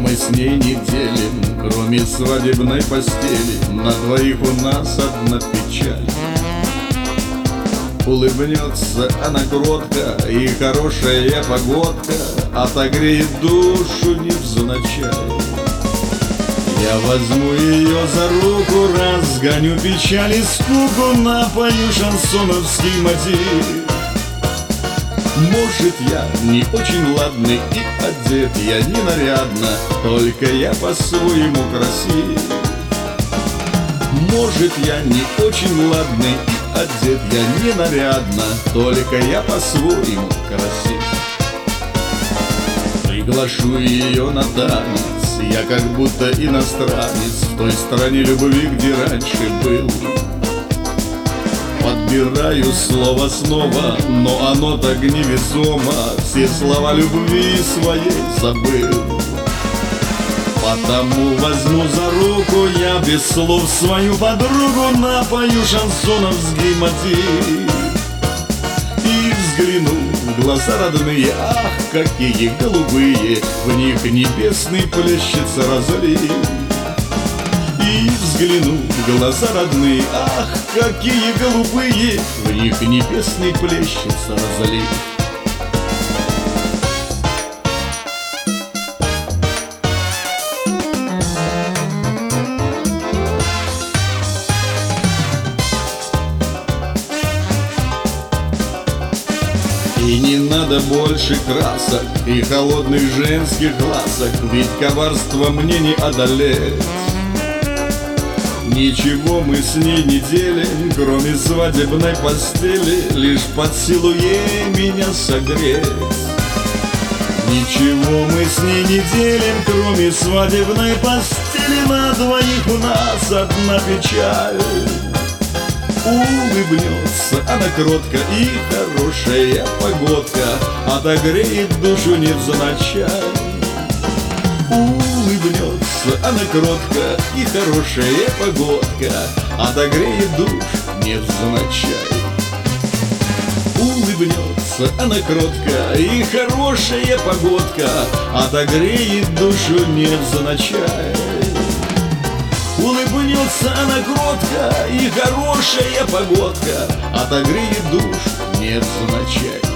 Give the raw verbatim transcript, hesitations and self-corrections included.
мы с ней не делим, кроме свадебной постели. На двоих у нас одна печаль. Улыбнется она кротко, и хорошая погодка отогреет душу невзначай. Я возьму ее за руку, разгоню печаль и скуку, напою шансоновский мотив. Может, я не очень ладный и одет я не нарядно, только я по-своему красив. Может, я не очень ладный и одет я не нарядно, только я по-своему красив. Приглашу ее на танец, я как будто иностранец в той стране любви, где раньше был. Подбираю слово снова, но оно так невесомо, все слова любви своей забыл. Потому возьму за руку я без слов свою подругу, напою шансоновский мотив. И взгляну в глаза родные, ах, какие голубые, в них небесный плещется разлив. И взгляну в глаза родные, ах, какие голубые, в них небесный плещется разлив. И не надо больше красок и холодных женских глазок, ведь коварство мне не одолеть. Ничего мы с ней не делим, кроме свадебной постели, лишь под силу ей меня согреть. Ничего мы с ней не делим, кроме свадебной постели, на двоих у нас одна печаль. Улыбнется она кротко, и хорошая погодка отогреет душу невзначай. Улыбнется она кротко, и хорошая погодка отогреет душу невзначай. Улыбнется она кротко, и хорошая погодка отогреет душу невзначай. Улыбнется она кротко, и хорошая погодка отогреет душу невзначай.